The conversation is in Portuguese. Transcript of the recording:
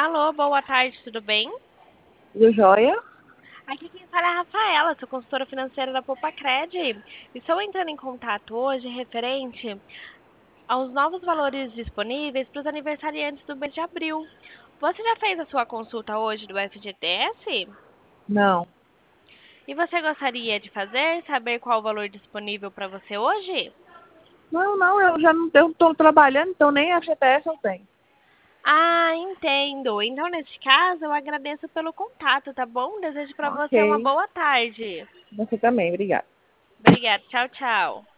Alô, boa tarde, tudo bem? Do Joia? Aqui quem fala é a Rafaela, sou consultora financeira da Popacred. Estou entrando em contato hoje referente aos novos valores disponíveis para os aniversariantes do mês de abril. Você já fez a sua consulta hoje do FGTS? Não. E você gostaria de fazer, saber qual o valor disponível para você hoje? Não, eu já não estou trabalhando, então nem a FGTS eu tenho. Ah, entendo. Então, neste caso, eu agradeço pelo contato, tá bom? Desejo para você uma Ok. boa tarde. Você também, obrigada. Obrigada. Tchau, tchau.